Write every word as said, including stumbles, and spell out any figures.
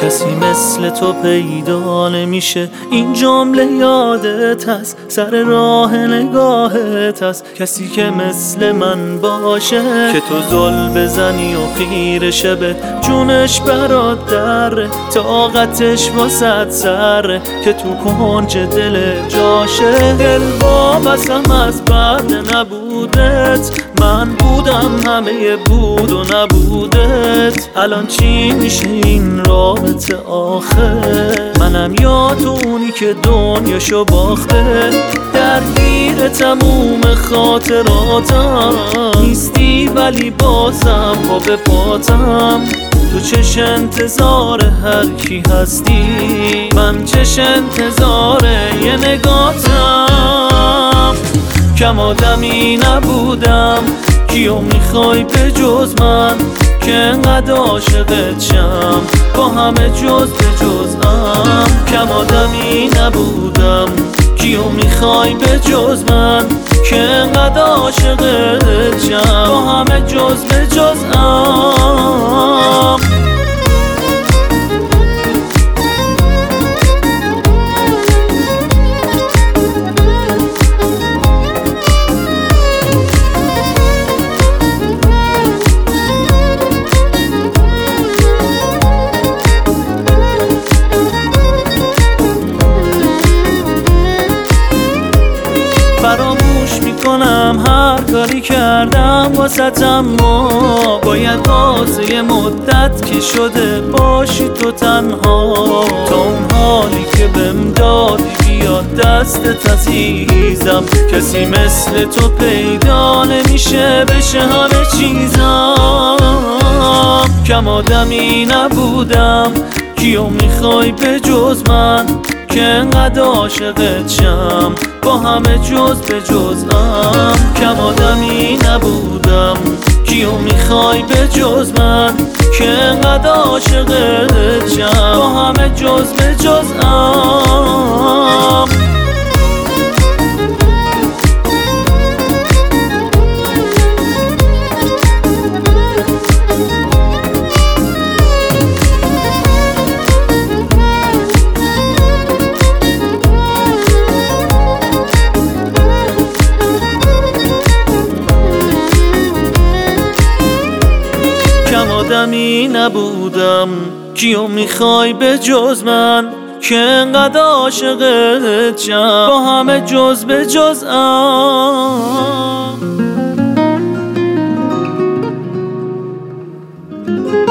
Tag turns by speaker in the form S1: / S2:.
S1: کسی مثل تو پیدا نمیشه، این جمله یادت هست، سر راه نگاهت هست. کسی که مثل من باشه که تو زل بزنی و خیر شبت جونش برات دره، طاقتش واسد سره که تو کنج دل جاشه. دل وابستم از بعد نبودت، من بودم همه بود و نبودت. الان چی میشه این رابطه آخه؟ منم یا تو اونی که دنیاشو باخته، درگیر تموم خاطراتم نیستی ولی بازم پا به پاتم. تو چش انتظار هر کی هستی، من چش انتظار یه نگاتم. کم آدمی نبودم، کیو میخوای به جز من که انقدر عاشقت شم با همه جز به جزم. کم آدمی نبودم، کیو میخوای به جز من که انقدر عاشقت شم با همه جز به جزم. فراموش میکنم هر کاری کردم واسه، اما باید واسه یه مدت که شده باشی تو تنها. تا اون حالی که بهم دادی بیاد دستت عزیزم، کسی مثل تو پیدا نمیشه بشه همه چیزم. کم آدمی نبودم، کیو میخوای به جز من که انقدر عاشقت شم با همه جز به جزم. کم آدمی نبودم، کیو میخوای به جز من که انقدر عاشقت شم با همه جز به جزم. آدمی نبودم، کیو میخوای به جز من که انقدر عاشقت شم با همه جز به جزم.